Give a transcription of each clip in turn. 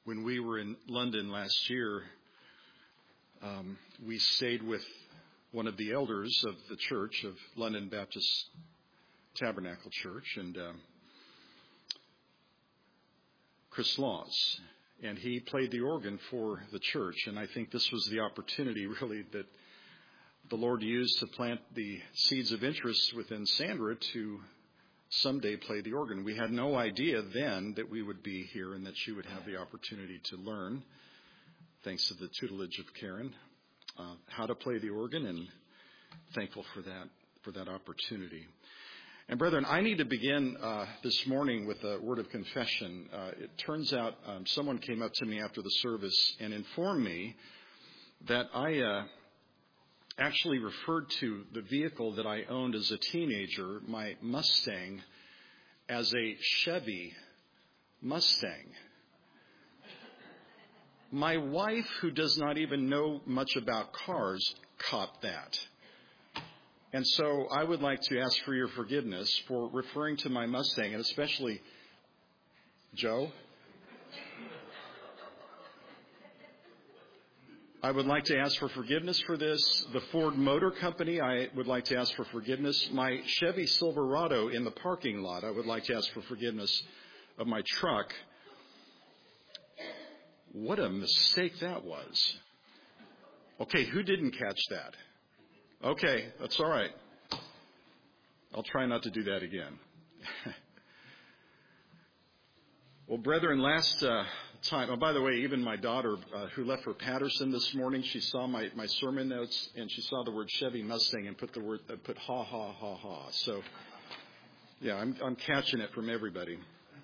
When we were in London last year, we stayed with one of the elders of the church, of London Baptist Tabernacle Church, and Chris Laws. And he played the organ for the church. And I think this was the opportunity, really, that the Lord used to plant the seeds of interest within Sandra to someday play the organ. We had no idea then that we would be here and that she would have the opportunity to learn, thanks to the tutelage of Karen, how to play the organ, and thankful for that opportunity. And brethren, I need to begin this morning with a word of confession. It turns out someone came up to me after the service and informed me that I actually referred to the vehicle that I owned as a teenager, my Mustang, as a Chevy Mustang. My wife, who does not even know much about cars, caught that. And so I would like to ask for your forgiveness for referring to my Mustang, and especially Joe. I would like to ask for forgiveness for this. The Ford Motor Company, I would like to ask for forgiveness. My Chevy Silverado in the parking lot, I would like to ask for forgiveness of my truck. What a mistake that was. Okay, who didn't catch that? Okay, that's all right. I'll try not to do that again. Well, brethren, last time, oh, by the way, even my daughter, who left for Patterson this morning, she saw my sermon notes, and she saw the word Chevy Mustang and put ha, ha, ha, ha. So, yeah, I'm catching it from everybody.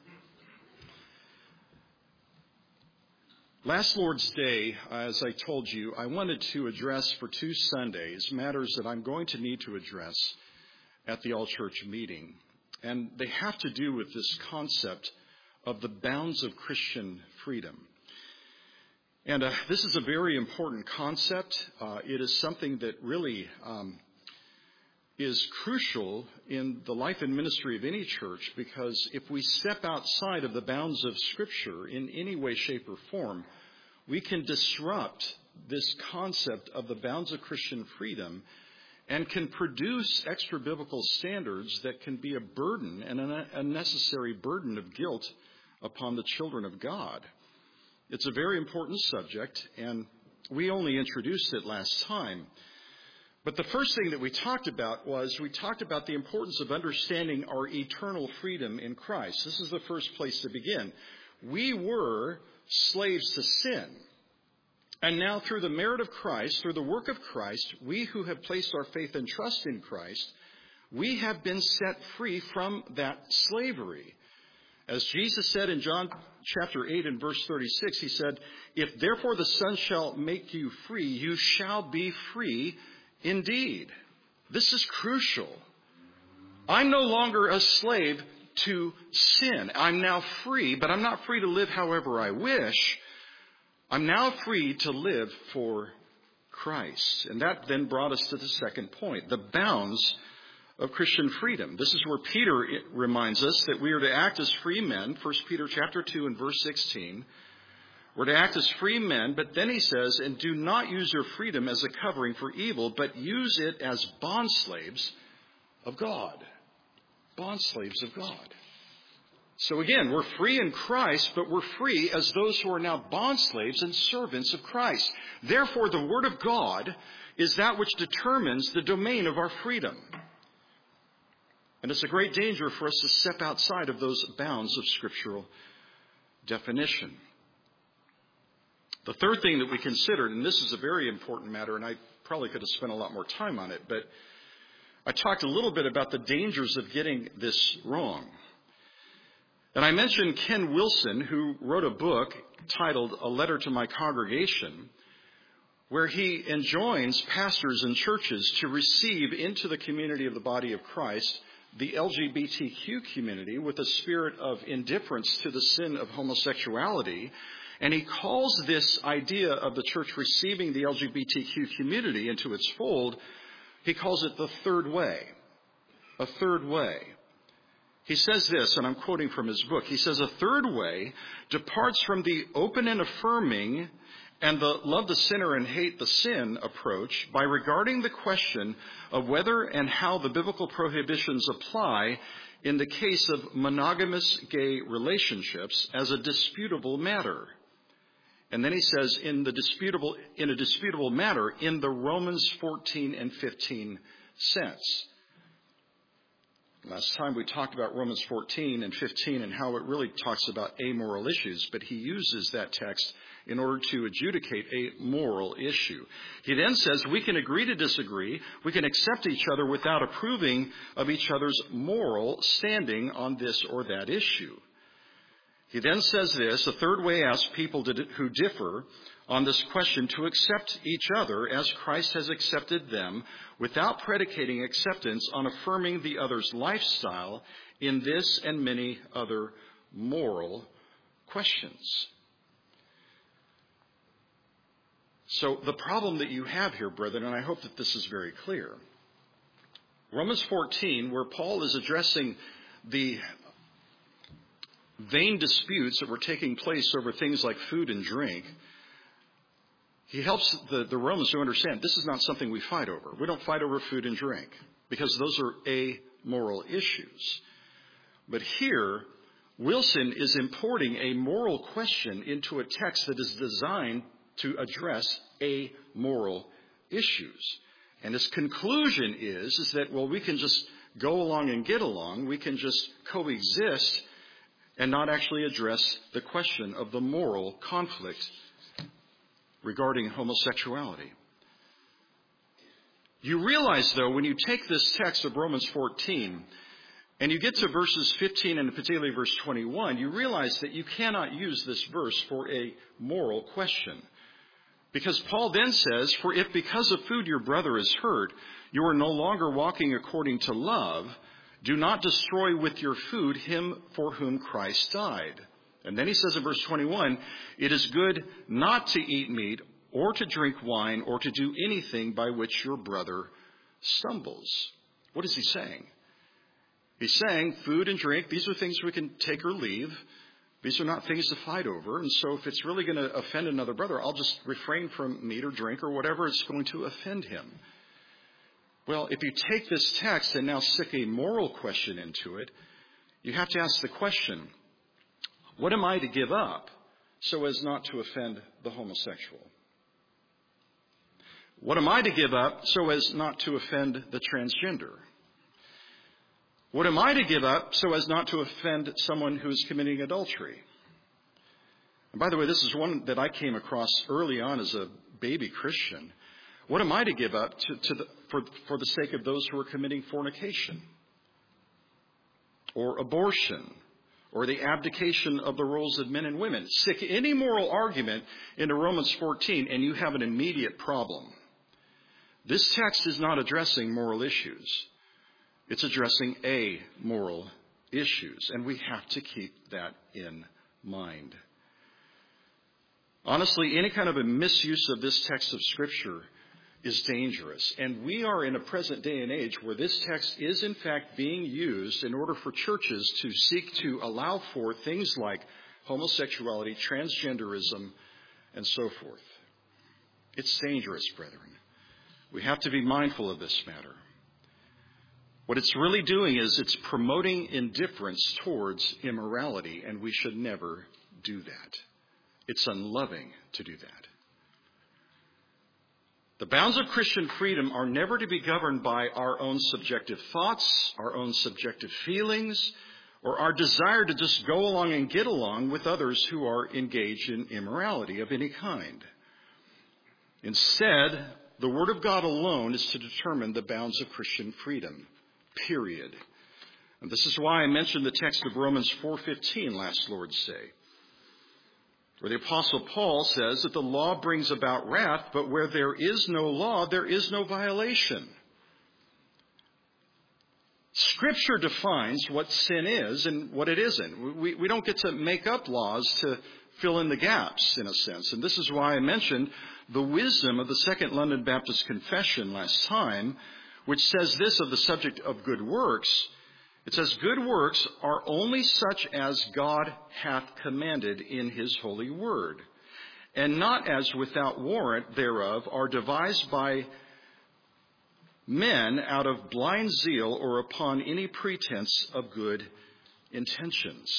Last Lord's Day, as I told you, I wanted to address for 2 Sundays matters that I'm going to need to address at the all-church meeting. And they have to do with this concept of the bounds of Christian freedom. And this is a very important concept. It is something that really is crucial in the life and ministry of any church, because if we step outside of the bounds of Scripture in any way, shape, or form, we can disrupt this concept of the bounds of Christian freedom and can produce extra-biblical standards that can be a burden, and an unnecessary burden of guilt upon the children of God. It's a very important subject, and we only introduced it last time. But the first thing that we talked about the importance of understanding our eternal freedom in Christ. This is the first place to begin. We were slaves to sin. And now through the merit of Christ, through the work of Christ, we who have placed our faith and trust in Christ, we have been set free from that slavery. As Jesus said in John chapter 8 and verse 36, he said, "If therefore the Son shall make you free, you shall be free indeed." This is crucial. I'm no longer a slave to sin. I'm now free, but I'm not free to live however I wish. I'm now free to live for Christ. And that then brought us to the second point, the bounds of Christian freedom. This is where Peter reminds us that we are to act as free men. 1 Peter chapter 2 and verse 16. We're to act as free men, but then he says, "And do not use your freedom as a covering for evil, but use it as bondslaves of God." Bondslaves of God. So again, we're free in Christ, but we're free as those who are now bondslaves and servants of Christ. Therefore, the Word of God is that which determines the domain of our freedom. And it's a great danger for us to step outside of those bounds of scriptural definition. The third thing that we considered, and this is a very important matter, and I probably could have spent a lot more time on it, but I talked a little bit about the dangers of getting this wrong. And I mentioned Ken Wilson, who wrote a book titled A Letter to My Congregation, where he enjoins pastors and churches to receive into the community of the body of Christ the LGBTQ community with a spirit of indifference to the sin of homosexuality. And he calls this idea of the church receiving the LGBTQ community into its fold, he calls it the third way. A third way. He says this, and I'm quoting from his book. He says, a third way departs from the open and affirming and the love the sinner and hate the sin approach by regarding the question of whether and how the biblical prohibitions apply in the case of monogamous gay relationships as a disputable matter. And then he says, in a disputable matter, in the Romans 14 and 15 sense. Last time we talked about Romans 14 and 15 and how it really talks about amoral issues, but he uses that text in order to adjudicate a moral issue. He then says we can agree to disagree, we can accept each other without approving of each other's moral standing on this or that issue. He then says this, a third way asks people who differ on this question to accept each other as Christ has accepted them without predicating acceptance on affirming the other's lifestyle in this and many other moral questions. So the problem that you have here, brethren, and I hope that this is very clear, Romans 14, where Paul is addressing the vain disputes that were taking place over things like food and drink, he helps the Romans to understand this is not something we fight over. We don't fight over food and drink because those are amoral issues. But here, Wilson is importing a moral question into a text that is designed to address amoral issues. And his conclusion is that, well, we can just go along and get along. We can just coexist and not actually address the question of the moral conflict regarding homosexuality. You realize, though, when you take this text of Romans 14 and you get to verses 15 and particularly verse 21, you realize that you cannot use this verse for a moral question. Because Paul then says, for if because of food your brother is hurt, you are no longer walking according to love, do not destroy with your food him for whom Christ died. And then he says in verse 21, it is good not to eat meat or to drink wine or to do anything by which your brother stumbles. What is he saying? He's saying food and drink, these are things we can take or leave. These are not things to fight over. And so if it's really going to offend another brother, I'll just refrain from meat or drink or whatever is going to offend him. Well, if you take this text and now stick a moral question into it, you have to ask the question, what am I to give up so as not to offend the homosexual? What am I to give up so as not to offend the transgender? What am I to give up so as not to offend someone who is committing adultery? And by the way, this is one that I came across early on as a baby Christian. What am I to give up for the sake of those who are committing fornication or abortion or the abdication of the roles of men and women? Stick any moral argument into Romans 14 and you have an immediate problem. This text is not addressing moral issues. It's addressing amoral issues, and we have to keep that in mind. Honestly, any kind of a misuse of this text of Scripture is dangerous, and we are in a present day and age where this text is in fact being used in order for churches to seek to allow for things like homosexuality, transgenderism, and so forth. It's dangerous, brethren. We have to be mindful of this matter. What it's really doing is it's promoting indifference towards immorality, and we should never do that. It's unloving to do that. The bounds of Christian freedom are never to be governed by our own subjective thoughts, our own subjective feelings, or our desire to just go along and get along with others who are engaged in immorality of any kind. Instead, the Word of God alone is to determine the bounds of Christian freedom. Period. And this is why I mentioned the text of Romans 4:15 last Lord's Day, where the Apostle Paul says that the law brings about wrath, but where there is no law, there is no violation. Scripture defines what sin is and what it isn't. We don't get to make up laws to fill in the gaps, in a sense. And this is why I mentioned the wisdom of the Second London Baptist Confession last time, which says this of the subject of good works. It says, good works are only such as God hath commanded in his holy word, and not as without warrant thereof are devised by men out of blind zeal or upon any pretense of good intentions.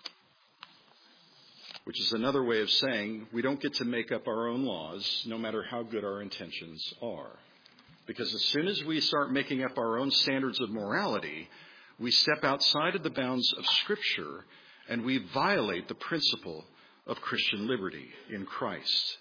Which is another way of saying we don't get to make up our own laws, no matter how good our intentions are. Because as soon as we start making up our own standards of morality, we step outside of the bounds of Scripture and we violate the principle of Christian liberty in Christ.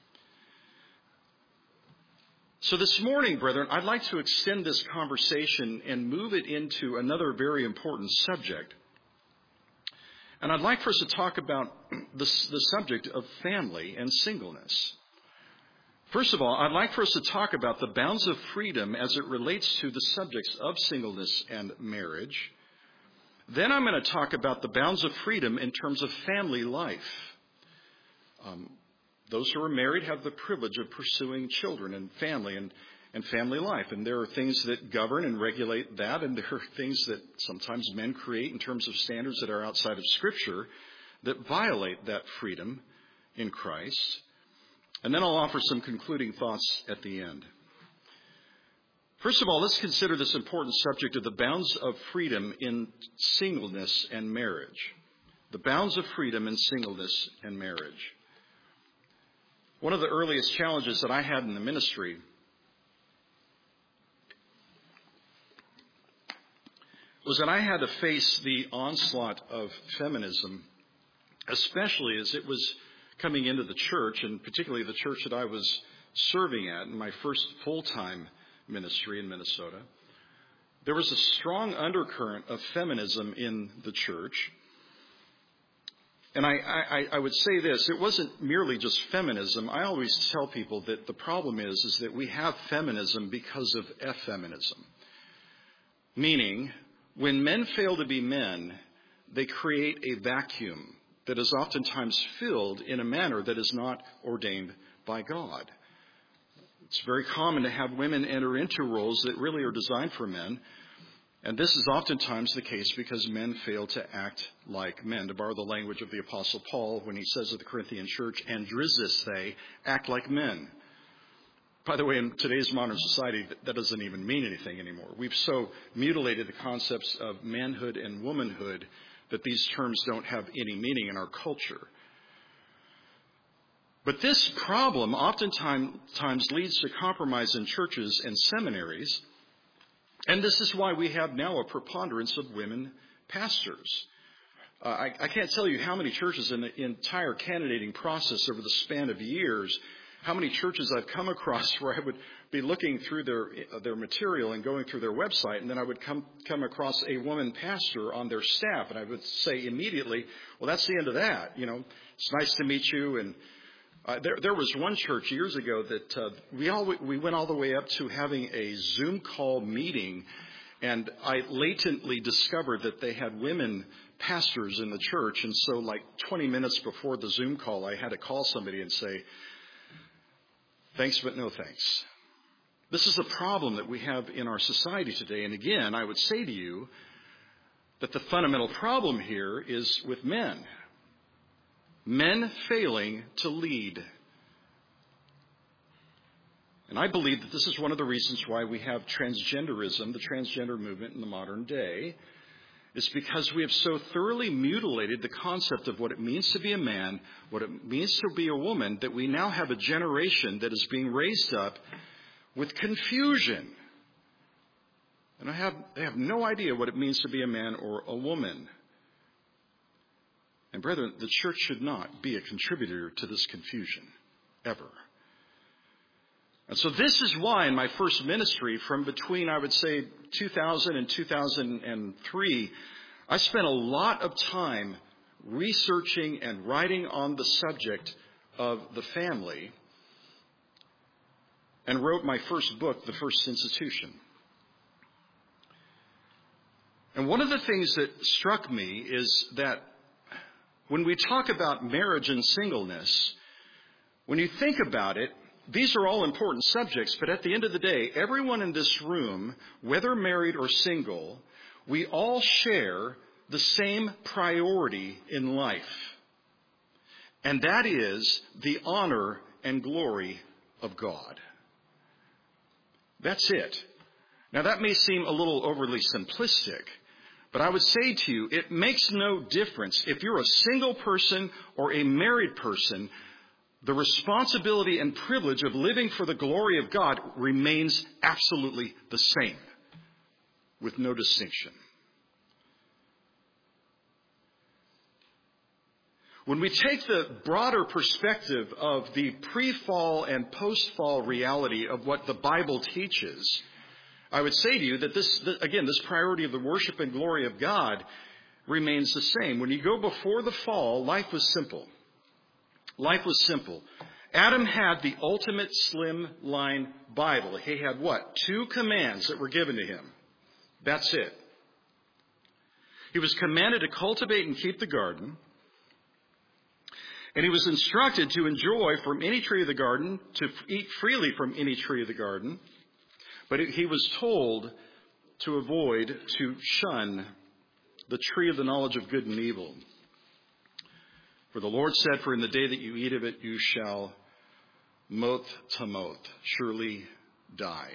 So this morning, brethren, I'd like to extend this conversation and move it into another very important subject. And I'd like for us to talk about the subject of family and singleness. First of all, I'd like for us to talk about the bounds of freedom as it relates to the subjects of singleness and marriage. Then I'm going to talk about the bounds of freedom in terms of family life. Those who are married have the privilege of pursuing children and family and family life. And there are things that govern and regulate that, and there are things that sometimes men create in terms of standards that are outside of Scripture that violate that freedom in Christ. And then I'll offer some concluding thoughts at the end. First of all, let's consider this important subject of the bounds of freedom in singleness and marriage. The bounds of freedom in singleness and marriage. One of the earliest challenges that I had in the ministry was that I had to face the onslaught of feminism, especially as it was coming into the church, and particularly the church that I was serving at in my first full-time ministry in Minnesota. There was a strong undercurrent of feminism in the church. And I would say this, it wasn't merely just feminism. I always tell people that the problem is that we have feminism because of effeminism. Meaning, when men fail to be men, they create a vacuum that is oftentimes filled in a manner that is not ordained by God. It's very common to have women enter into roles that really are designed for men. And this is oftentimes the case because men fail to act like men. To borrow the language of the Apostle Paul when he says of the Corinthian church, andrizis they, act like men. By the way, in today's modern society, that doesn't even mean anything anymore. We've so mutilated the concepts of manhood and womanhood that these terms don't have any meaning in our culture. But this problem oftentimes leads to compromise in churches and seminaries. And this is why we have now a preponderance of women pastors. I can't tell you how many churches in the entire candidating process over the span of years, how many churches I've come across where I would be looking through their material and going through their website, and then I would come across a woman pastor on their staff, and I would say immediately, well, that's the end of that. You know, it's nice to meet you. And there was one church years ago that we went all the way up to having a Zoom call meeting, and I latently discovered that they had women pastors in the church. And so like 20 minutes before the Zoom call, I had to call somebody and say, thanks, but no thanks. This is a problem that we have in our society today. And again, I would say to you that the fundamental problem here is with men. Men failing to lead. And I believe that this is one of the reasons why we have transgenderism, the transgender movement in the modern day, is because we have so thoroughly mutilated the concept of what it means to be a man, what it means to be a woman, that we now have a generation that is being raised up with confusion. And they have no idea what it means to be a man or a woman. And brethren, the church should not be a contributor to this confusion, ever. And so this is why in my first ministry, from between, I would say, 2000 and 2003, I spent a lot of time researching and writing on the subject of the family, and wrote my first book, The First Institution. And one of the things that struck me is that when we talk about marriage and singleness, when you think about it, these are all important subjects, but at the end of the day, everyone in this room, whether married or single, we all share the same priority in life, and that is the honor and glory of God. That's it. Now, that may seem a little overly simplistic, but I would say to you, it makes no difference if you're a single person or a married person. The responsibility and privilege of living for the glory of God remains absolutely the same, with no distinction. When we take the broader perspective of the pre-fall and post-fall reality of what the Bible teaches, I would say to you that this priority of the worship and glory of God remains the same. When you go before the fall, life was simple. Life was simple. Adam had the ultimate slimline Bible. He had what? 2 commands that were given to him. That's it. He was commanded to cultivate and keep the garden. And he was instructed to enjoy from any tree of the garden, to eat freely from any tree of the garden. But he was told to avoid, to shun the tree of the knowledge of good and evil. For the Lord said, for in the day that you eat of it, you shall moth to moth, surely die.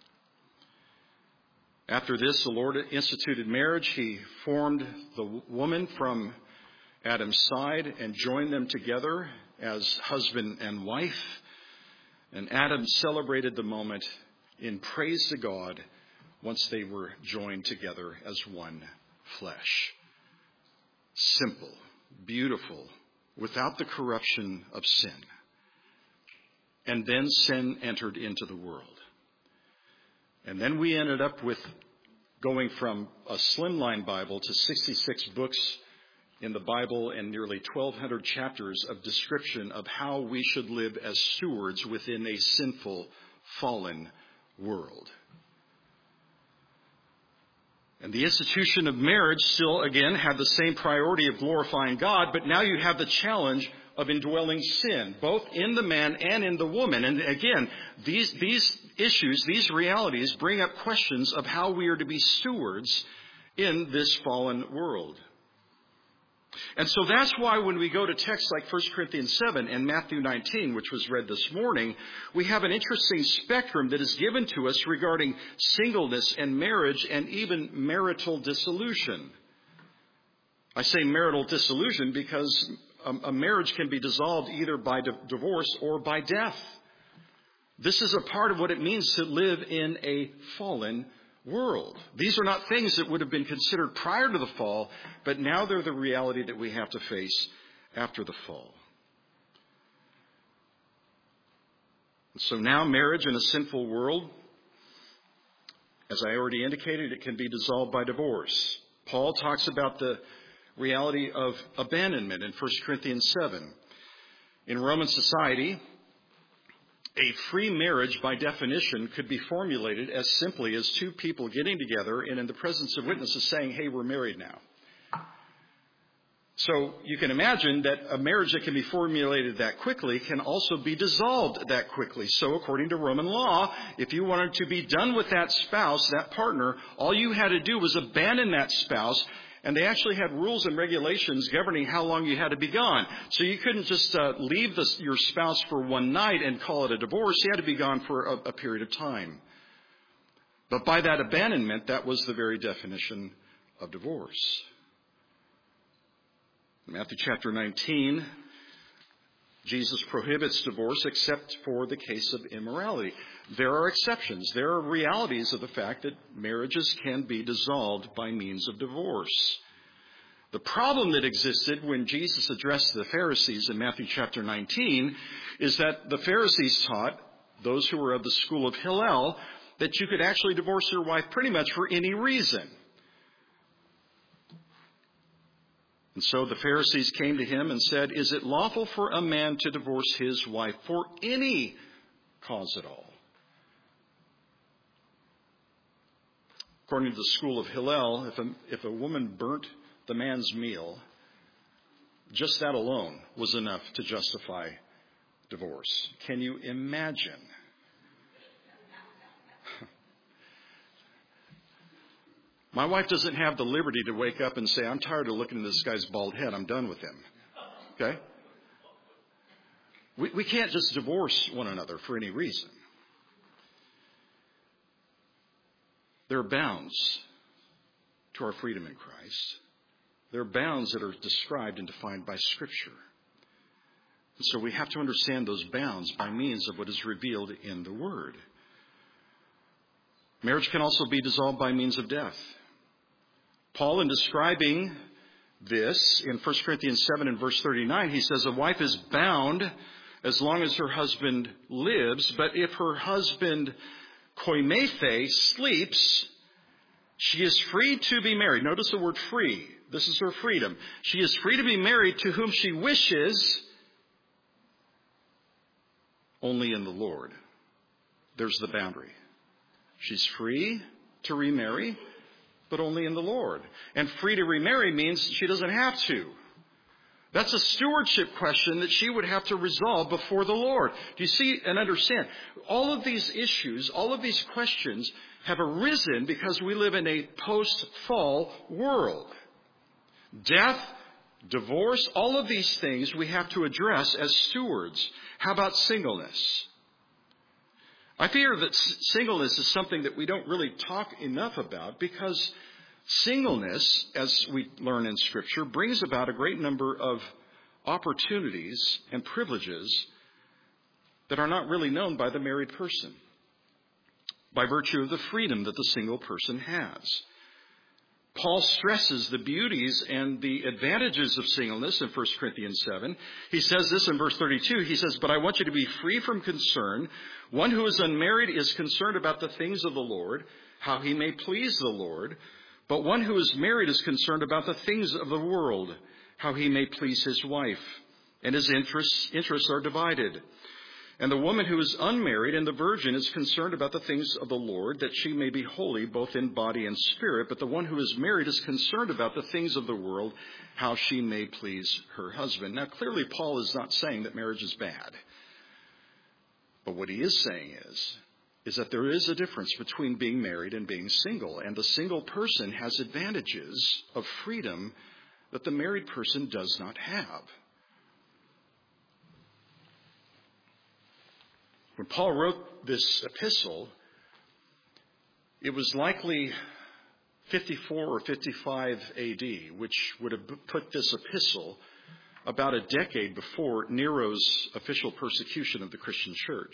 After this, the Lord instituted marriage. He formed the woman from Adam's side and joined them together as husband and wife. And Adam celebrated the moment in praise to God once they were joined together as one flesh. Simple, beautiful, without the corruption of sin. And then sin entered into the world. And then we ended up with going from a slimline Bible to 66 books in the Bible and nearly 1,200 chapters of description of how we should live as stewards within a sinful, fallen world. And the institution of marriage still, again, had the same priority of glorifying God, but now you have the challenge of indwelling sin, both in the man and in the woman. And again, these issues, these realities bring up questions of how we are to be stewards in this fallen world. And so that's why when we go to texts like 1 Corinthians 7 and Matthew 19, which was read this morning, we have an interesting spectrum that is given to us regarding singleness and marriage and even marital dissolution. I say marital dissolution because a marriage can be dissolved either by divorce or by death. This is a part of what it means to live in a fallen world. These are not things that would have been considered prior to the fall, but now they're the reality that we have to face after the fall. So now marriage in a sinful world, as I already indicated, it can be dissolved by divorce. Paul talks about the reality of abandonment in 1 Corinthians 7. In Roman society, a free marriage, by definition, could be formulated as simply as 2 people getting together and in the presence of witnesses saying, hey, we're married now. So you can imagine that a marriage that can be formulated that quickly can also be dissolved that quickly. So according to Roman law, if you wanted to be done with that spouse, that partner, all you had to do was abandon that spouse. And they actually had rules and regulations governing how long you had to be gone. So you couldn't just leave your spouse for one night and call it a divorce. You had to be gone for a period of time. But by that abandonment, that was the very definition of divorce. In Matthew chapter 19, Jesus prohibits divorce except for the case of immorality. There are exceptions. There are realities of the fact that marriages can be dissolved by means of divorce. The problem that existed when Jesus addressed the Pharisees in Matthew chapter 19 is that the Pharisees taught, those who were of the school of Hillel, that you could actually divorce your wife pretty much for any reason. And so the Pharisees came to him and said, is it lawful for a man to divorce his wife for any cause at all? According to the school of Hillel, if a woman burnt the man's meal, just that alone was enough to justify divorce. Can you imagine? My wife doesn't have the liberty to wake up and say, I'm tired of looking at this guy's bald head. I'm done with him. Okay? We can't just divorce one another for any reason. There are bounds to our freedom in Christ. There are bounds that are described and defined by Scripture. And so we have to understand those bounds by means of what is revealed in the Word. Marriage can also be dissolved by means of death. Paul, in describing this in 1 Corinthians 7 and verse 39, he says, a wife is bound as long as her husband lives, but if her husband koimethe sleeps, she is free to be married. Notice the word free. This is her freedom. She is free to be married to whom she wishes, only in the Lord. There's the boundary. She's free to remarry, but only in the Lord. And free to remarry means she doesn't have to. That's a stewardship question that she would have to resolve before the Lord. Do you see and understand? All of these issues, all of these questions have arisen because we live in a post-fall world. Death, divorce, all of these things we have to address as stewards. How about singleness? I fear that singleness is something that we don't really talk enough about because singleness, as we learn in Scripture, brings about a great number of opportunities and privileges that are not really known by the married person, by virtue of the freedom that the single person has. Paul stresses the beauties and the advantages of singleness in 1 Corinthians 7. He says this in verse 32. He says, but I want you to be free from concern. One who is unmarried is concerned about the things of the Lord, how he may please the Lord. But one who is married is concerned about the things of the world, how he may please his wife. And his interests are divided. And the woman who is unmarried and the virgin is concerned about the things of the Lord, that she may be holy both in body and spirit. But the one who is married is concerned about the things of the world, how she may please her husband. Now, clearly, Paul is not saying that marriage is bad. But what he is saying is that there is a difference between being married and being single. And the single person has advantages of freedom that the married person does not have. When Paul wrote this epistle, it was likely 54 or 55 AD, which would have put this epistle about a decade before Nero's official persecution of the Christian church.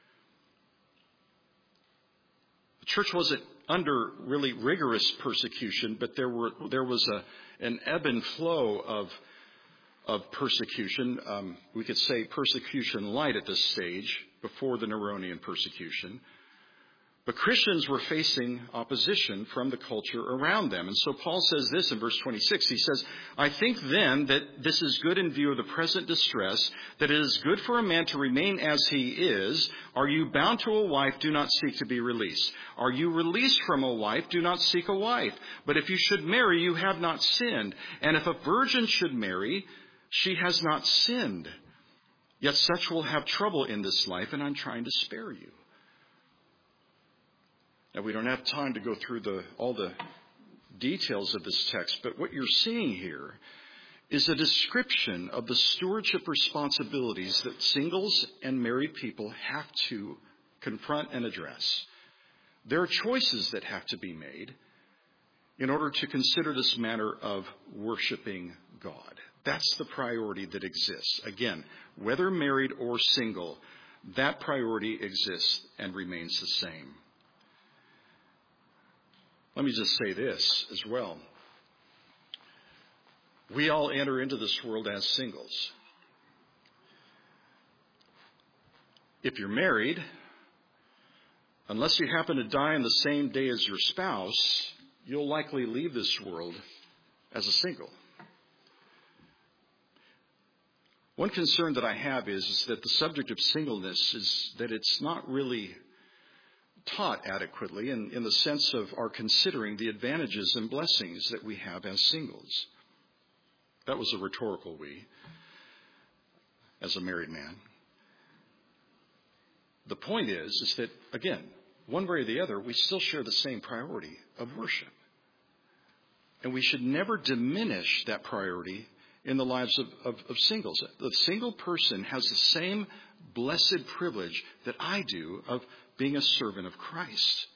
The church wasn't under really rigorous persecution, but there was an ebb and flow of persecution. We could say persecution light at this stage before the Neronian persecution. But Christians were facing opposition from the culture around them. And so Paul says this in verse 26. He says, I think then that this is good in view of the present distress, that it is good for a man to remain as he is. Are you bound to a wife? Do not seek to be released. Are you released from a wife? Do not seek a wife. But if you should marry, you have not sinned. And if a virgin should marry, she has not sinned. Yet such will have trouble in this life, and I'm trying to spare you. Now, we don't have time to go through all the details of this text, but what you're seeing here is a description of the stewardship responsibilities that singles and married people have to confront and address. There are choices that have to be made in order to consider this matter of worshiping God. That's the priority that exists. Again, whether married or single, that priority exists and remains the same. Let me just say this as well. We all enter into this world as singles. If you're married, unless you happen to die on the same day as your spouse, you'll likely leave this world as a single. One concern that I have is that the subject of singleness is that it's not really taught adequately in the sense of our considering the advantages and blessings that we have as singles. That was a rhetorical we, as a married man. The point is that, again, one way or the other, we still share the same priority of worship. And we should never diminish that priority in the lives of singles. The single person has the same blessed privilege that I do of being a servant of Christ.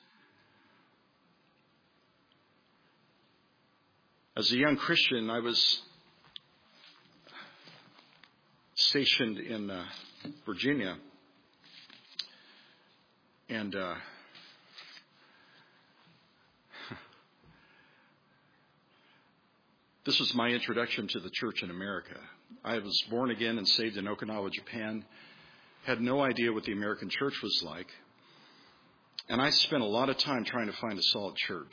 As a young Christian, I was stationed in Virginia, and this was my introduction to the church in America. I was born again and saved in Okinawa, Japan. Had no idea what the American church was like. And I spent a lot of time trying to find a solid church.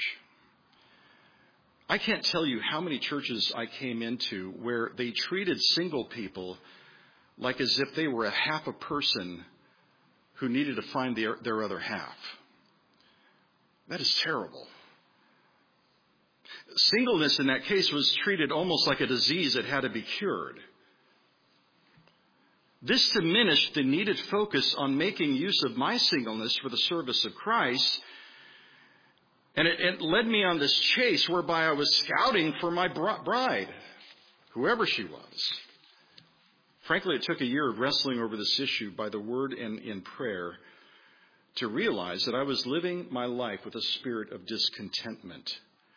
I can't tell you how many churches I came into where they treated single people like as if they were a half a person who needed to find their other half. That is terrible. Singleness in that case was treated almost like a disease that had to be cured. This diminished the needed focus on making use of my singleness for the service of Christ. And it led me on this chase whereby I was scouting for my bride, whoever she was. Frankly, it took a year of wrestling over this issue by the word and in prayer to realize that I was living my life with a spirit of discontentment.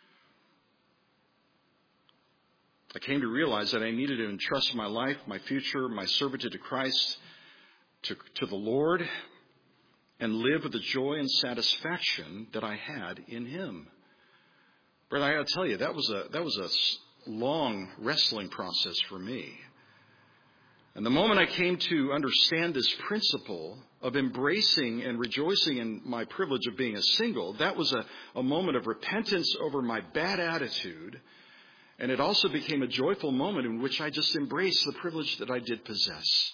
I came to realize that I needed to entrust my life, my future, my servitude to Christ, to the Lord, and live with the joy and satisfaction that I had in Him. Brother, I got to tell you, that was a long wrestling process for me. And the moment I came to understand this principle of embracing and rejoicing in my privilege of being a single, that was a moment of repentance over my bad attitude. And it also became a joyful moment in which I just embraced the privilege that I did possess.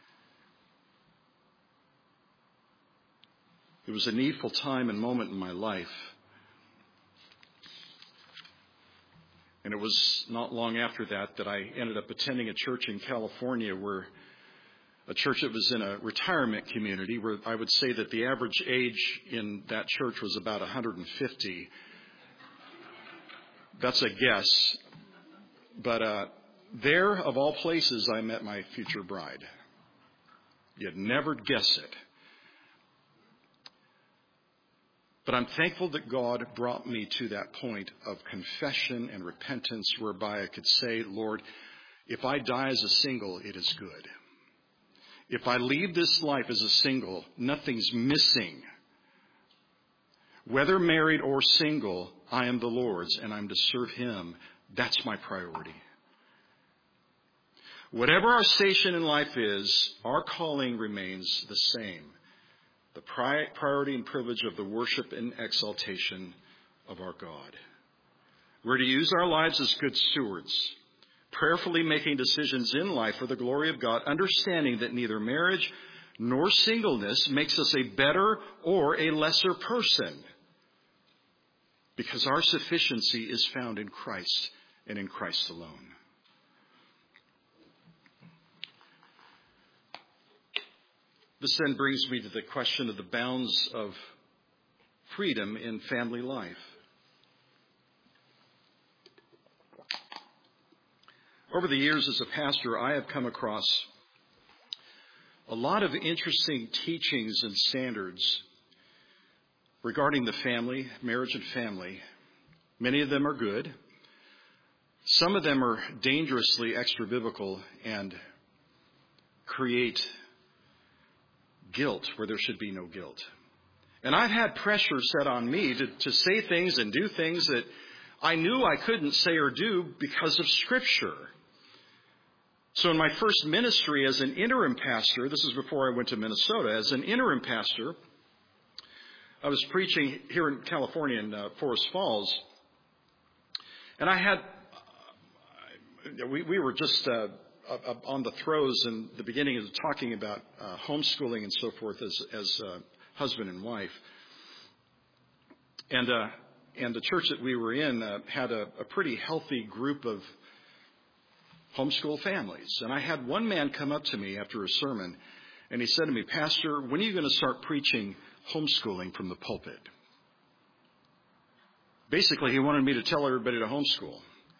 It was a needful time and moment in my life. And it was not long after that I ended up attending a church in California, where a church that was in a retirement community, where I would say that the average age in that church was about 150. That's a guess. But there, of all places, I met my future bride. You'd never guess it. But I'm thankful that God brought me to that point of confession and repentance whereby I could say, Lord, if I die as a single, it is good. If I leave this life as a single, nothing's missing. Whether married or single, I am the Lord's and I'm to serve Him. That's my priority. Whatever our station in life is, our calling remains the same. The priority and privilege of the worship and exaltation of our God. We're to use our lives as good stewards, prayerfully making decisions in life for the glory of God, understanding that neither marriage nor singleness makes us a better or a lesser person, because our sufficiency is found in Christ and in Christ alone. This then brings me to the question of the bounds of freedom in family life. Over the years as a pastor, I have come across a lot of interesting teachings and standards regarding the family, marriage and family. Many of them are good. Some of them are dangerously extra-biblical and create guilt where there should be no guilt. And I've had pressure set on me to say things and do things that I knew I couldn't say or do because of Scripture. So in my first ministry as an interim pastor, this is before I went to Minnesota, as an interim pastor, I was preaching here in California in Forest Falls. And I had, we were just on the throes in the beginning of talking about homeschooling and so forth as husband and wife. And the church that we were in had a pretty healthy group of homeschool families. And I had one man come up to me after a sermon, and he said to me, Pastor, when are you going to start preaching homeschooling from the pulpit? Basically, he wanted me to tell everybody to homeschool.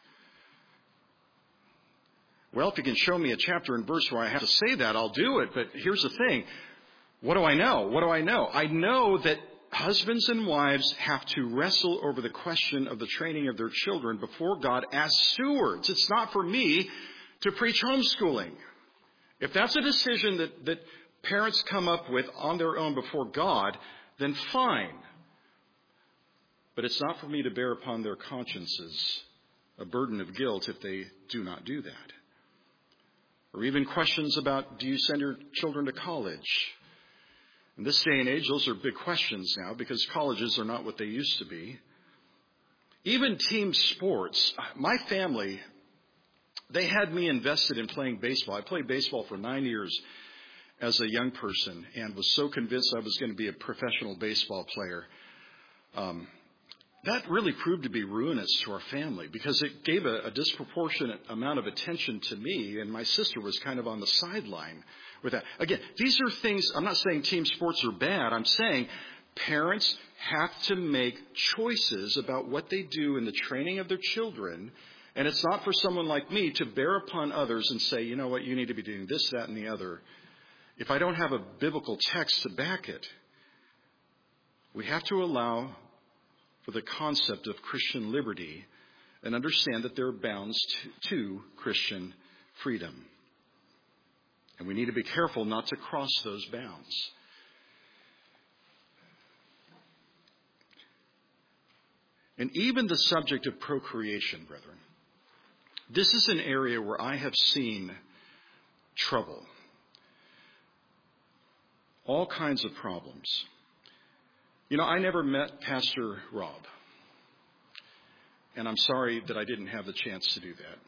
Well, if you can show me a chapter and verse where I have to say that, I'll do it. But here's the thing. What do I know? What do I know? I know that husbands and wives have to wrestle over the question of the training of their children before God as stewards. It's not for me to preach homeschooling. If that's a decision that parents come up with on their own before God, then fine. But it's not for me to bear upon their consciences a burden of guilt if they do not do that. Or even questions about, do you send your children to college? In this day and age, those are big questions now because colleges are not what they used to be. Even team sports. My family, they had me invested in playing baseball. I played baseball for 9 years as a young person and was so convinced I was going to be a professional baseball player. That really proved to be ruinous to our family because it gave a disproportionate amount of attention to me, and my sister was kind of on the sideline with that. Again, these are things, I'm not saying team sports are bad. I'm saying parents have to make choices about what they do in the training of their children, and it's not for someone like me to bear upon others and say, you know what, you need to be doing this, that, and the other. If I don't have a biblical text to back it, we have to allow for the concept of Christian liberty and understand that there are bounds to Christian freedom. And we need to be careful not to cross those bounds. And even the subject of procreation, brethren, this is an area where I have seen trouble. All kinds of problems. You know, I never met Pastor Rob. And I'm sorry that I didn't have the chance to do that.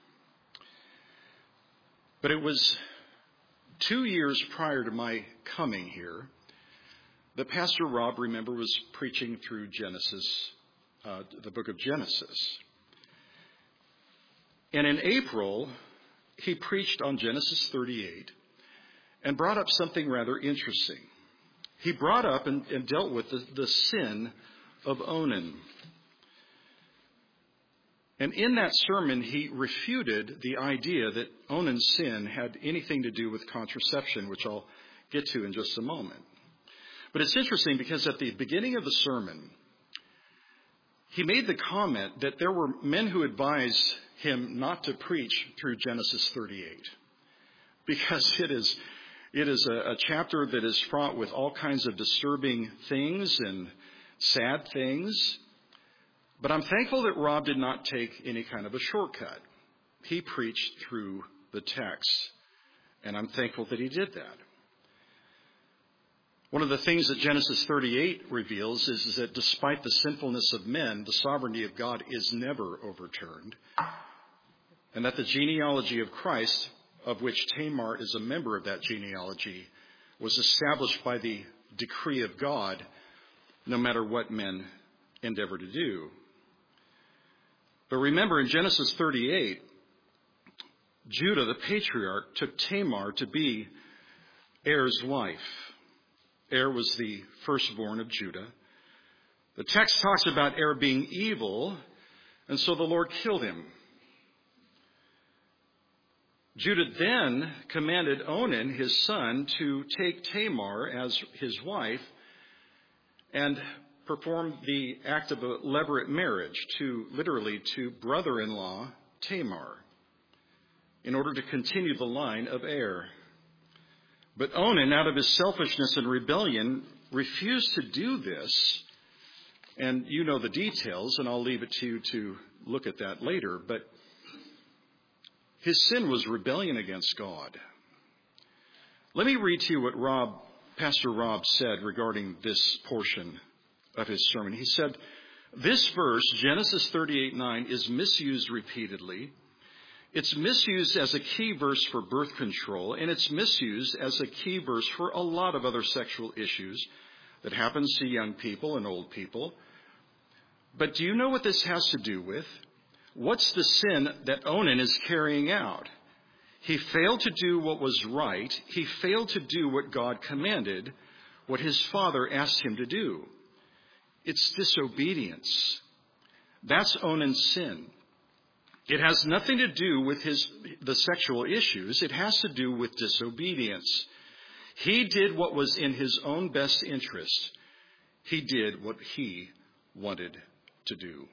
But it was 2 years prior to my coming here that Pastor Rob, remember, was preaching through Genesis, the book of Genesis. And in April, he preached on Genesis 38 and brought up something rather interesting. He brought up and dealt with the sin of Onan. And in that sermon, he refuted the idea that Onan's sin had anything to do with contraception, which I'll get to in just a moment. But it's interesting because at the beginning of the sermon, he made the comment that there were men who advised him not to preach through Genesis 38 because it is a chapter that is fraught with all kinds of disturbing things and sad things. But I'm thankful that Rob did not take any kind of a shortcut. He preached through the text, and I'm thankful that he did that. One of the things that Genesis 38 reveals is that despite the sinfulness of men, the sovereignty of God is never overturned, and that the genealogy of Christ, of which Tamar is a member of that genealogy, was established by the decree of God, no matter what men endeavor to do. But remember, in Genesis 38, Judah, the patriarch, took Tamar to be Er's wife. Er was the firstborn of Judah. The text talks about Er being evil, and so the Lord killed him. Judah then commanded Onan, his son, to take Tamar as his wife and perform the act of a levirate marriage to brother-in-law Tamar in order to continue the line of Er. But Onan, out of his selfishness and rebellion, refused to do this. And you know the details, and I'll leave it to you to look at that later. But his sin was rebellion against God. Let me read to you what Pastor Rob said regarding this portion of his sermon. He said, this verse, Genesis 38:9, is misused repeatedly. It's misused as a key verse for birth control, and it's misused as a key verse for a lot of other sexual issues that happens to young people and old people. But do you know what this has to do with? What's the sin that Onan is carrying out? He failed to do what was right. He failed to do what God commanded, what his father asked him to do. It's disobedience. That's Onan's sin. It has nothing to do with the sexual issues. It has to do with disobedience. He did what was in his own best interest. He did what he wanted to do.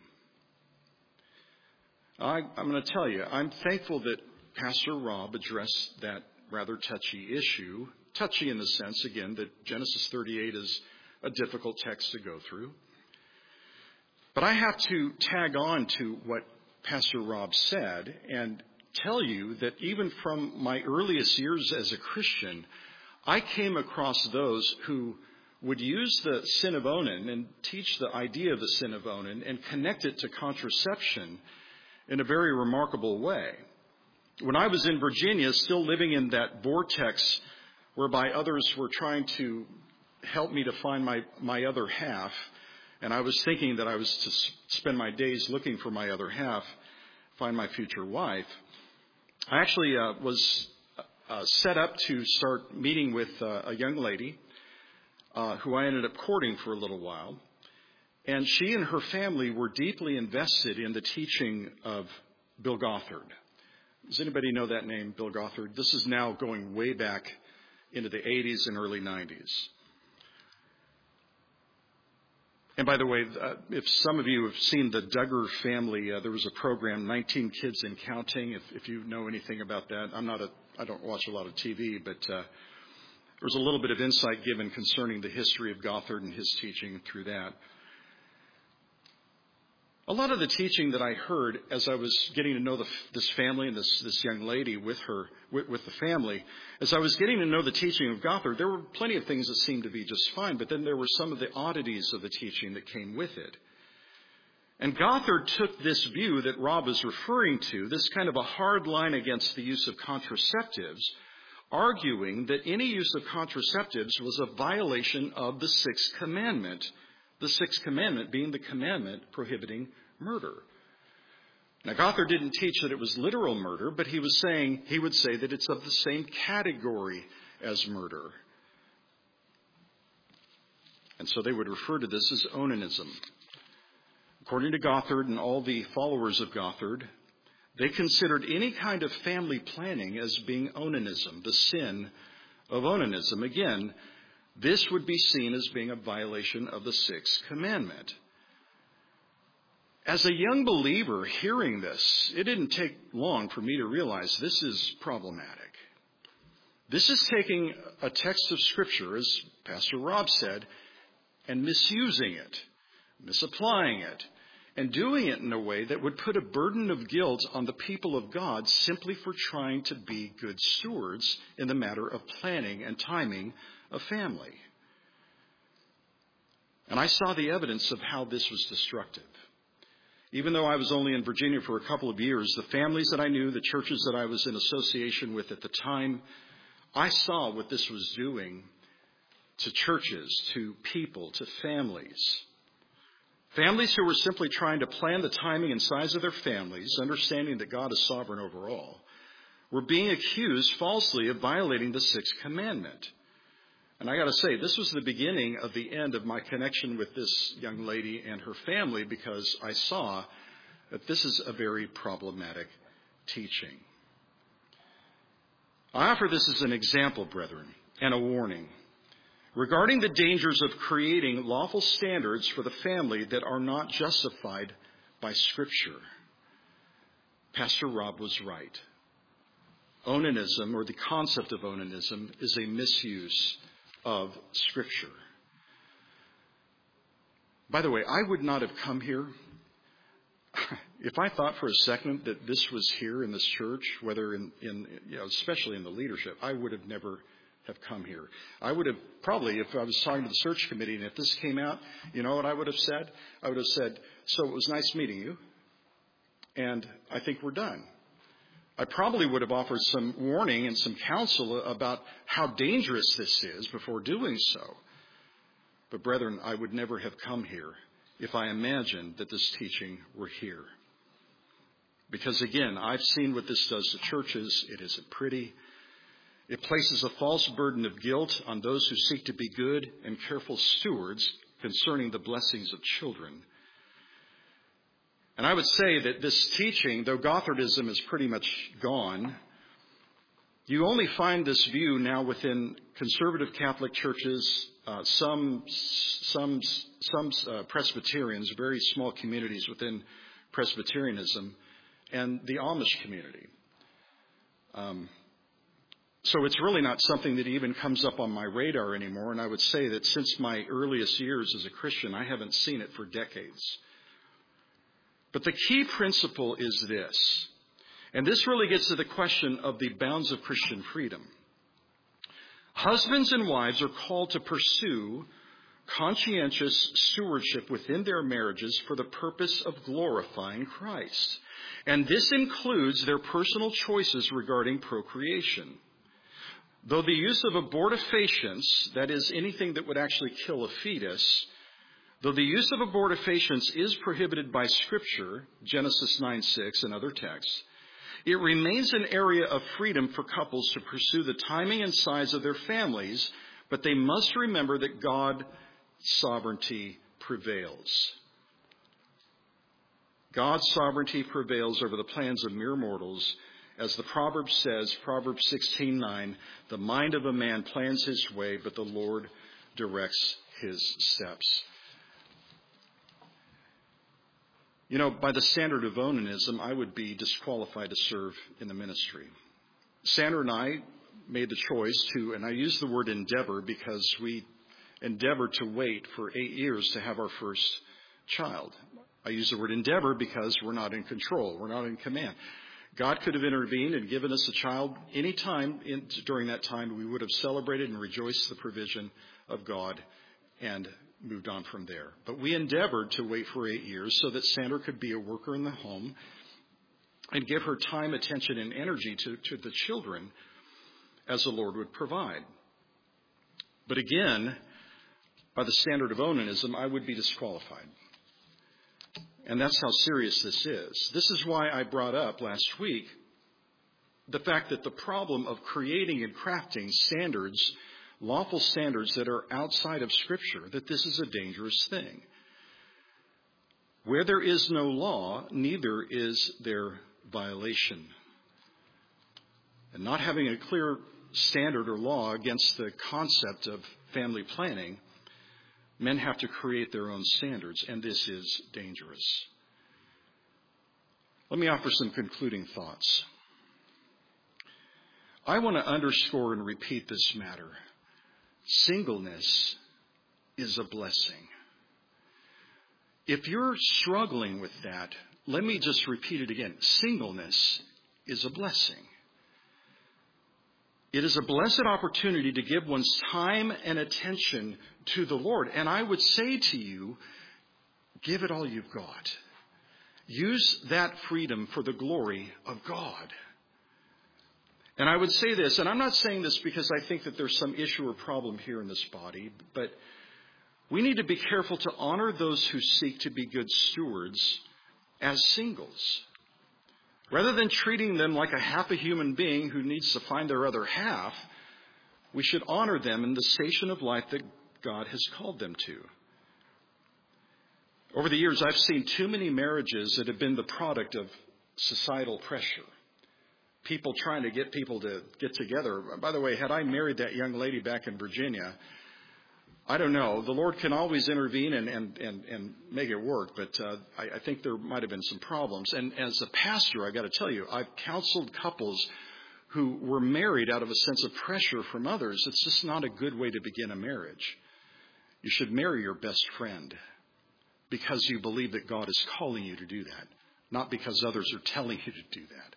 I'm going to tell you, I'm thankful that Pastor Rob addressed that rather touchy issue. Touchy in the sense, again, that Genesis 38 is a difficult text to go through. But I have to tag on to what Pastor Rob said and tell you that even from my earliest years as a Christian, I came across those who would use the sin of Onan and teach the idea of the sin of Onan and connect it to contraception in a very remarkable way. When I was in Virginia, still living in that vortex whereby others were trying to help me to find my other half, and I was thinking that I was to spend my days looking for my other half, find my future wife, I actually was set up to start meeting with a young lady who I ended up courting for a little while. And she and her family were deeply invested in the teaching of Bill Gothard. Does anybody know that name, Bill Gothard? This is now going way back into the 80s and early 90s. And by the way, if some of you have seen the Duggar family, there was a program, 19 Kids and Counting, if you know anything about that. I don't watch a lot of TV, but there was a little bit of insight given concerning the history of Gothard and his teaching through that. A lot of the teaching that I heard as I was getting to know this family and this young lady with the family, as I was getting to know the teaching of Gothard, there were plenty of things that seemed to be just fine, but then there were some of the oddities of the teaching that came with it. And Gothard took this view that Rob is referring to, this kind of a hard line against the use of contraceptives, arguing that any use of contraceptives was a violation of the Sixth Commandment. The Sixth Commandment being the commandment prohibiting murder. Now, Gothard didn't teach that it was literal murder, but he would say that it's of the same category as murder. And so they would refer to this as onanism. According to Gothard and all the followers of Gothard, they considered any kind of family planning as being onanism, the sin of onanism. Again, this would be seen as being a violation of the Sixth Commandment. As a young believer hearing this, it didn't take long for me to realize this is problematic. This is taking a text of Scripture, as Pastor Rob said, and misusing it, misapplying it, and doing it in a way that would put a burden of guilt on the people of God simply for trying to be good stewards in the matter of planning and timing a family. And I saw the evidence of how this was destructive. Even though I was only in Virginia for a couple of years, the families that I knew, the churches that I was in association with at the time, I saw what this was doing to churches, to people, to families. Families who were simply trying to plan the timing and size of their families, understanding that God is sovereign over all, were being accused falsely of violating the Sixth Commandment. And I got to say, this was the beginning of the end of my connection with this young lady and her family, because I saw that this is a very problematic teaching. I offer this as an example, brethren, and a warning regarding the dangers of creating lawful standards for the family that are not justified by Scripture. Pastor Rob was right. Onanism, or the concept of onanism, is a misuse of Scripture. By the way, I would not have come here if I thought for a second that this was here in this church, whether especially in the leadership. I would have never have come here. I would have probably, if I was talking to the search committee and if this came out, you know what I would have said? I would have said, so it was nice meeting you, and I think we're done. I probably would have offered some warning and some counsel about how dangerous this is before doing so. But brethren, I would never have come here if I imagined that this teaching were here. Because again, I've seen what this does to churches. It isn't pretty. It places a false burden of guilt on those who seek to be good and careful stewards concerning the blessings of children. And I would say that this teaching, though Gothardism is pretty much gone, you only find this view now within conservative Catholic churches, some Presbyterians, very small communities within Presbyterianism, and the Amish community. So it's really not something that even comes up on my radar anymore. And I would say that since my earliest years as a Christian, I haven't seen it for decades. But the key principle is this, and this really gets to the question of the bounds of Christian freedom. Husbands and wives are called to pursue conscientious stewardship within their marriages for the purpose of glorifying Christ. And this includes their personal choices regarding procreation. Though the use of abortifacients, that is anything that would actually kill a fetus, though the use of abortifacients is prohibited by Scripture, Genesis 9:6 and other texts, it remains an area of freedom for couples to pursue the timing and size of their families, but they must remember that God's sovereignty prevails. God's sovereignty prevails over the plans of mere mortals. As the proverb says, Proverbs 16:9, the mind of a man plans his way, but the Lord directs his steps. You know, by the standard of onanism, I would be disqualified to serve in the ministry. Sandra and I made the choice to, and I use the word endeavor because we endeavored to wait for 8 years to have our first child. I use the word endeavor because we're not in control. We're not in command. God could have intervened and given us a child any time during that time. We would have celebrated and rejoiced the provision of God and moved on from there. But we endeavored to wait for 8 years so that Sandra could be a worker in the home and give her time, attention, and energy to the children as the Lord would provide. But again, by the standard of onanism, I would be disqualified. And that's how serious this is. This is why I brought up last week the fact that the problem of creating and crafting standards, lawful standards that are outside of Scripture, that this is a dangerous thing. Where there is no law, neither is there violation. And not having a clear standard or law against the concept of family planning, men have to create their own standards, and this is dangerous. Let me offer some concluding thoughts. I want to underscore and repeat this matter. Singleness is a blessing. If you're struggling with that, let me just repeat it again. Singleness is a blessing. It is a blessed opportunity to give one's time and attention to the Lord. And I would say to you, give it all you've got. Use that freedom for the glory of God. And I would say this, and I'm not saying this because I think that there's some issue or problem here in this body, but we need to be careful to honor those who seek to be good stewards as singles. Rather than treating them like a half a human being who needs to find their other half, we should honor them in the station of life that God has called them to. Over the years, I've seen too many marriages that have been the product of societal pressure. People trying to get people to get together. By the way, had I married that young lady back in Virginia, I don't know. The Lord can always intervene and make it work, but I think there might have been some problems. And as a pastor, I got to tell you, I've counseled couples who were married out of a sense of pressure from others. It's just not a good way to begin a marriage. You should marry your best friend because you believe that God is calling you to do that, not because others are telling you to do that.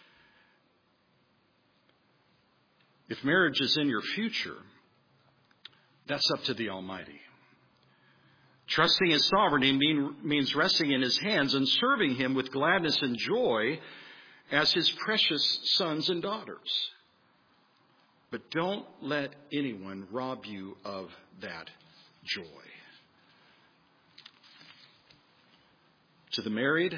If marriage is in your future, that's up to the Almighty. Trusting His sovereignty means resting in His hands and serving Him with gladness and joy as His precious sons and daughters. But don't let anyone rob you of that joy. To the married,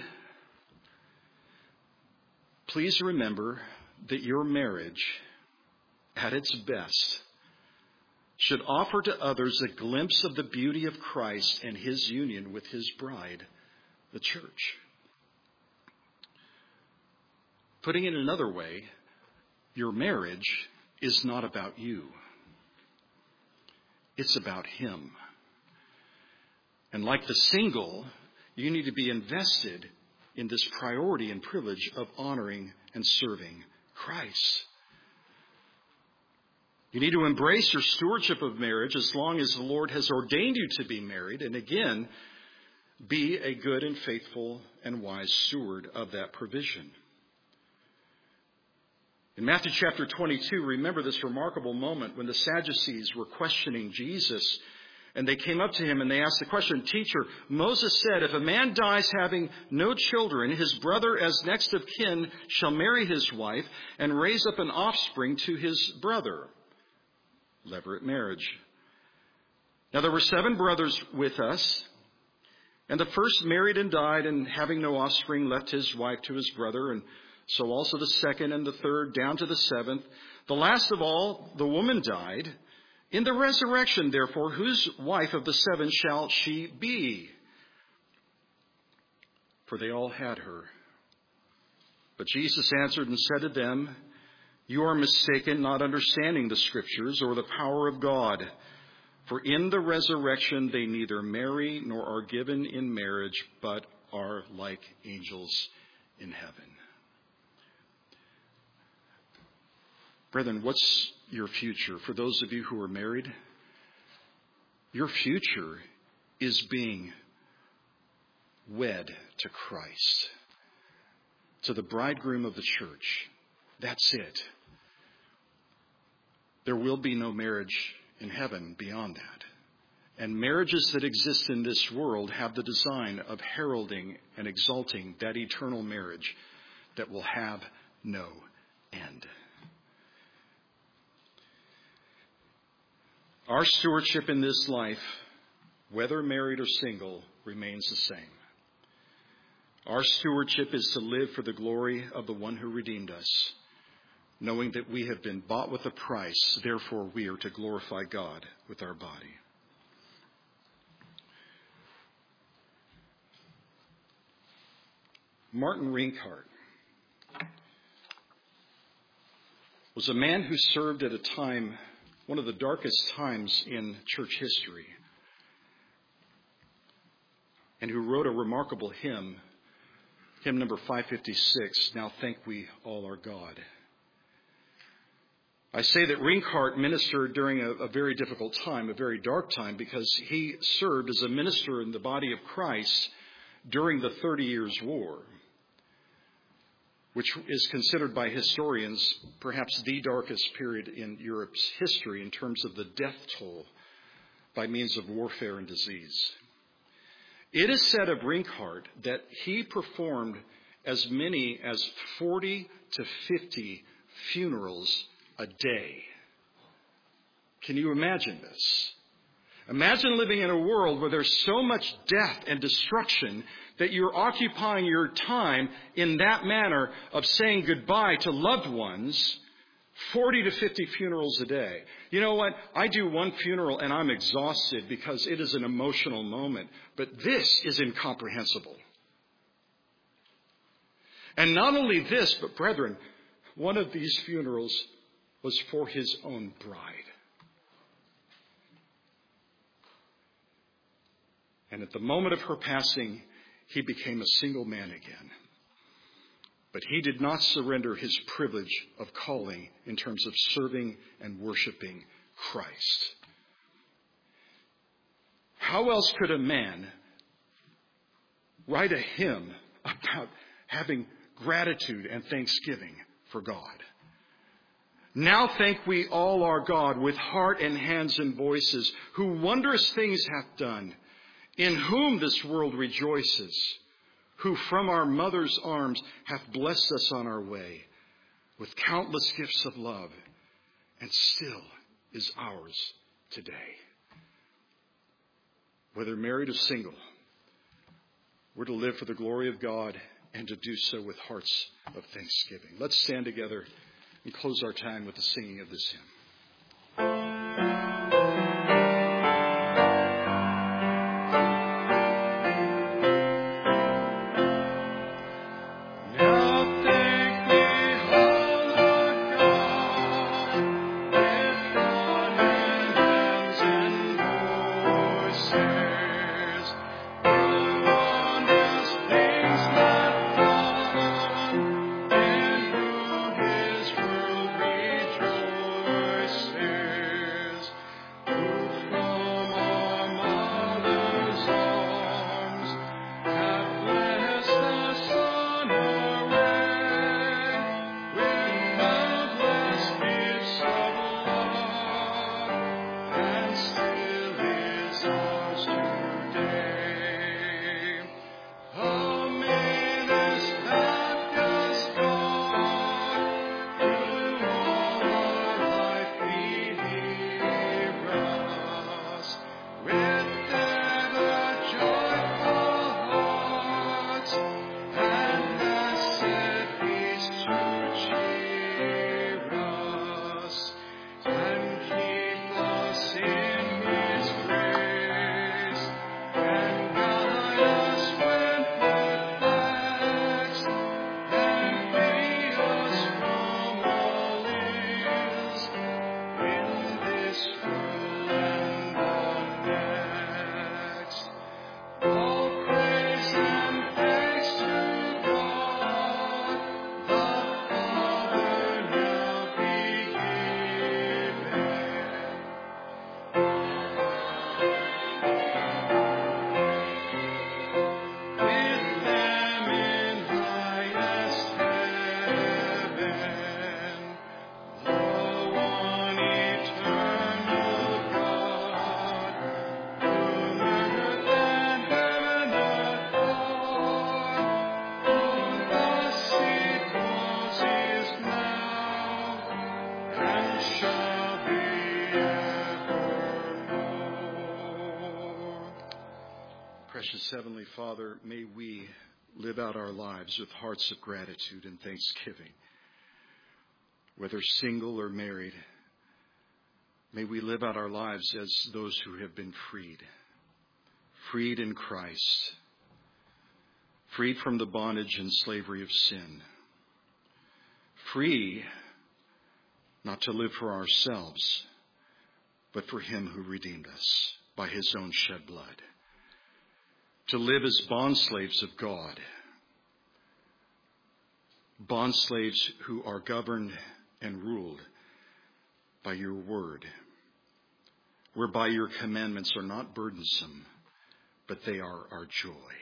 please remember that your marriage, at its best, should offer to others a glimpse of the beauty of Christ and His union with His bride, the church. Putting it another way, your marriage is not about you. It's about Him. And like the single, you need to be invested in this priority and privilege of honoring and serving Christ. You need to embrace your stewardship of marriage as long as the Lord has ordained you to be married. And again, be a good and faithful and wise steward of that provision. In Matthew chapter 22, remember this remarkable moment when the Sadducees were questioning Jesus. And they came up to him and they asked the question, "Teacher, Moses said, if a man dies having no children, his brother as next of kin shall marry his wife and raise up an offspring to his brother." Levirate marriage. Now there were 7 brothers with us, and the first married and died, and having no offspring left his wife to his brother, and so also the second and the third down to the 7th. The last of all, the woman died. In the resurrection, therefore, whose wife of the 7 shall she be? For they all had her. But Jesus answered and said to them, "You are mistaken, not understanding the Scriptures or the power of God. For in the resurrection they neither marry nor are given in marriage, but are like angels in heaven." Brethren, what's your future? For those of you who are married, your future is being wed to Christ, to the bridegroom of the church. That's it. There will be no marriage in heaven beyond that. And marriages that exist in this world have the design of heralding and exalting that eternal marriage that will have no end. Our stewardship in this life, whether married or single, remains the same. Our stewardship is to live for the glory of the one who redeemed us, knowing that we have been bought with a price, therefore we are to glorify God with our body. Martin Rinkhart was a man who served at a time, one of the darkest times in church history, and who wrote a remarkable hymn number 556, "Now Thank We All Our God." I say that Rinkhart ministered during a very difficult time, a very dark time, because he served as a minister in the body of Christ during the 30 Years' War, which is considered by historians perhaps the darkest period in Europe's history in terms of the death toll by means of warfare and disease. It is said of Rinkhart that he performed as many as 40 to 50 funerals a day. Can you imagine this? Imagine living in a world where there's so much death and destruction that you're occupying your time in that manner of saying goodbye to loved ones, 40 to 50 funerals a day. You know what? I do one funeral and I'm exhausted because it is an emotional moment. But this is incomprehensible. And not only this, but brethren, one of these funerals was for his own bride. And at the moment of her passing, he became a single man again. But he did not surrender his privilege of calling in terms of serving and worshiping Christ. How else could a man write a hymn about having gratitude and thanksgiving for God? Now thank we all our God with heart and hands and voices, who wondrous things hath done, in whom this world rejoices, who from our mother's arms hath blessed us on our way with countless gifts of love, and still is ours today. Whether married or single, we're to live for the glory of God and to do so with hearts of thanksgiving. Let's stand together and close our time with the singing of this hymn. Now thank we shall be evermore. Precious Heavenly Father, may we live out our lives with hearts of gratitude and thanksgiving. Whether single or married, may we live out our lives as those who have been freed in Christ, freed from the bondage and slavery of sin, free not to live for ourselves, but for Him who redeemed us by His own shed blood, to live as bondslaves of God, bondslaves who are governed and ruled by your word, whereby your commandments are not burdensome, but they are our joy.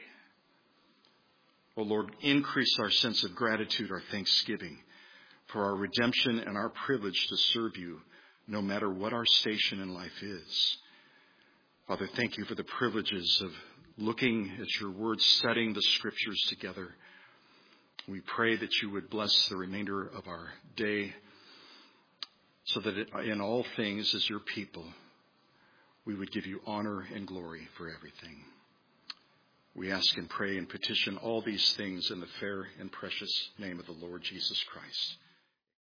O Lord, increase our sense of gratitude, our thanksgiving for our redemption and our privilege to serve you no matter what our station in life is. Father, thank you for the privileges of looking at your word, studying the scriptures together. We pray that you would bless the remainder of our day so that in all things as your people, we would give you honor and glory for everything. We ask and pray and petition all these things in the fair and precious name of the Lord Jesus Christ.